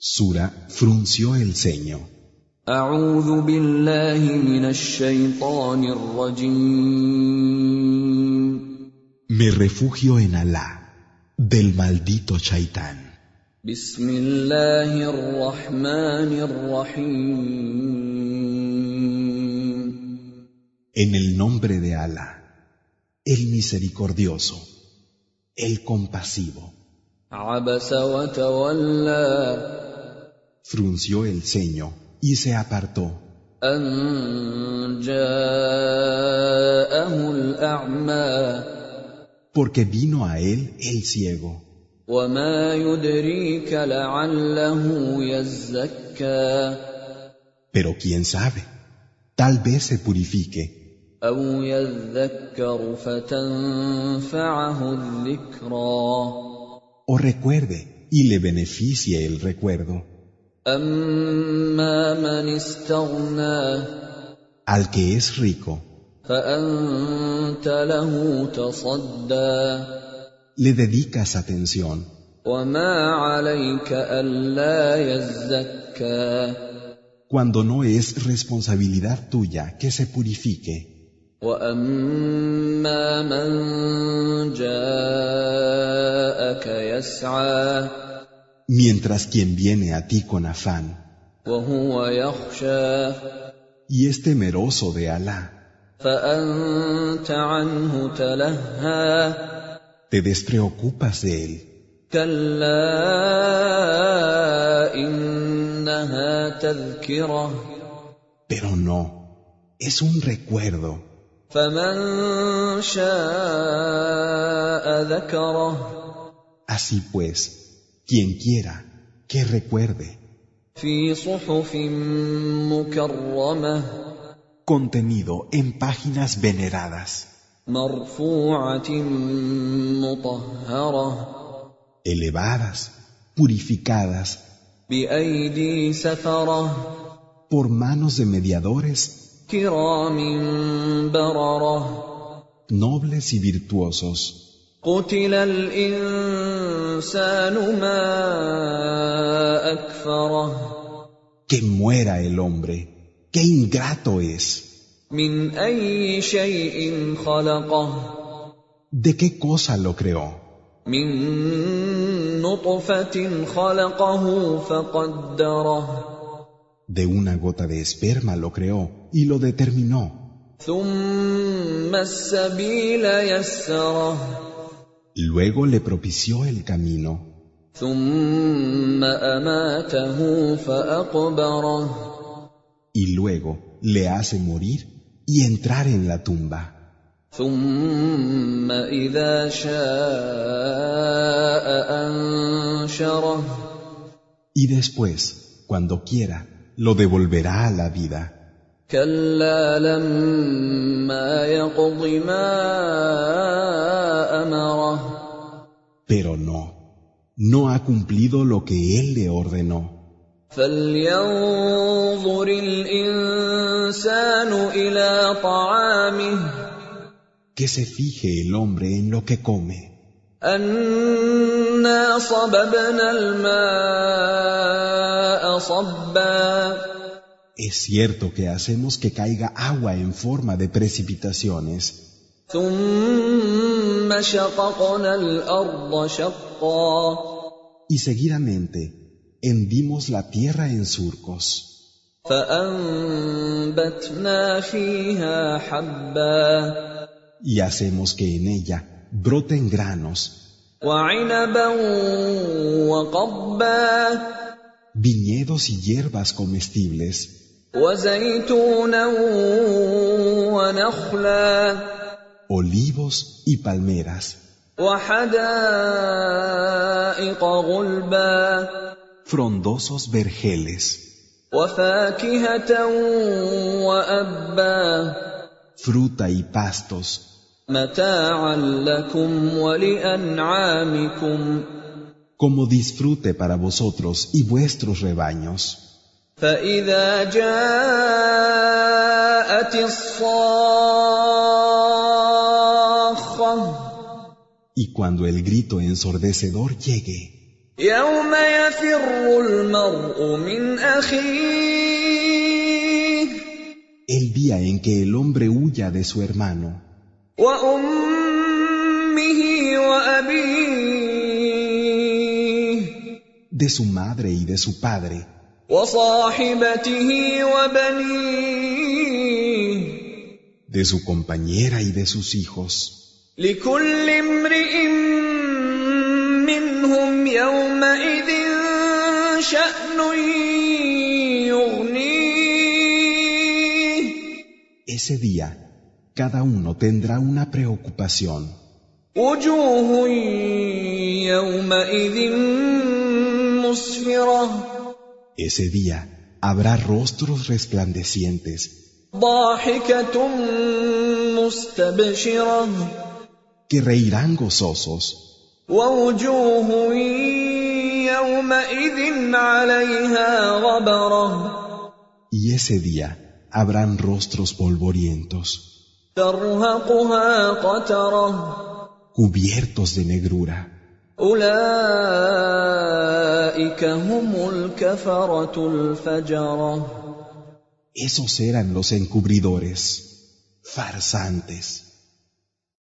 Sura frunció el ceño. أعوذ بالله من الشيطان الرجيم. Me refugio en Alá, del maldito Shaitán. بسم الله الرحمن الرحيم. En el nombre de Alá, el misericordioso, el compasivo. عبس وتولى. Frunció el ceño y se apartó, أن جاءه الأعمى. porque vino a él el ciego. وما يدريك لعله يزكى. Pero quién sabe, tal vez se purifique, أو يذكر فتنفعه الذكرى. o recuerde y le beneficie el recuerdo. أما من استغنى. Al que es rico, فأنت له تصدى. le dedicas atención, وما عليك ألا يزكى. cuando no es responsabilidad tuya que se purifique. وأما من جاءك يسعى. Mientras quien viene a ti con afán وهو يخشى. y es temeroso de Alá, فأنت عنه تلهى. te despreocupas de él. كلا إنها تذكرة. Pero no, es un recuerdo. فمن شاء ذكره. Así pues, quien quiera, que recuerde. في صحف مكرمة. Contenido en páginas veneradas, مرفوعة مطهرة. elevadas, purificadas, بأيدي سفرة. por manos de mediadores, كرام بررة. nobles y virtuosos. قتل الإنسان ما أكفره. Que muera el hombre, qué ingrato es. من أي شيء خلقه. ¿De qué cosa lo creó? من نطفة خلقه فقدره. De una gota de esperma lo creó y lo determinó. ثم السبيل يسره. Luego le propició el camino. ثم أماته فأقبره. Y luego le hace morir y entrar en la tumba. ثم إذا شاء أنشره. Y después, cuando quiera, lo devolverá a la vida. كلا لما يقض ما أمره. Pero no ha cumplido lo que él le ordenó. فلينظر الإنسان إلى طعامه. Que se fije el hombre en lo que come. أنا صببنا الماء صبا. Es cierto que hacemos que caiga agua en forma de precipitaciones. ثم شققنا الأرض شقا. Y seguidamente hendimos la tierra en surcos. فأنبتنا فيها حبا. Y hacemos que en ella broten granos, وعنبا وقضبا. viñedos y hierbas comestibles, وزيتونا ونخلا. olivos y palmeras, وحدائق غلبا. frondosos vergeles, وفاكهة وأبا. fruta y pastos, متاعا لكم ولأنعامكم. como disfrute para vosotros y vuestros rebaños. فإذا جاءت الصاخة. Y cuando el grito ensordecedor llegue, يوم يفر المرء من أخيه El día en que el hombre huya de su hermano, وأمه وأبيه de su madre y de su padre, وصاحبته وبنيه de su compañera y de sus hijos. لكل امرئ منهم يومئذ شأن يغنيه Ese día, cada uno tendrá una preocupación. وجوه يومئذ مسفرة Ese día habrá rostros resplandecientes ضاحكة مستبشرة que reirán gozosos, ووجوه يومئذ عليها غبرة y ese día habrán rostros polvorientos, ترهقها قترة cubiertos de negrura. أولئك هم الكفرة الفجرة Esos eran los encubridores, farsantes.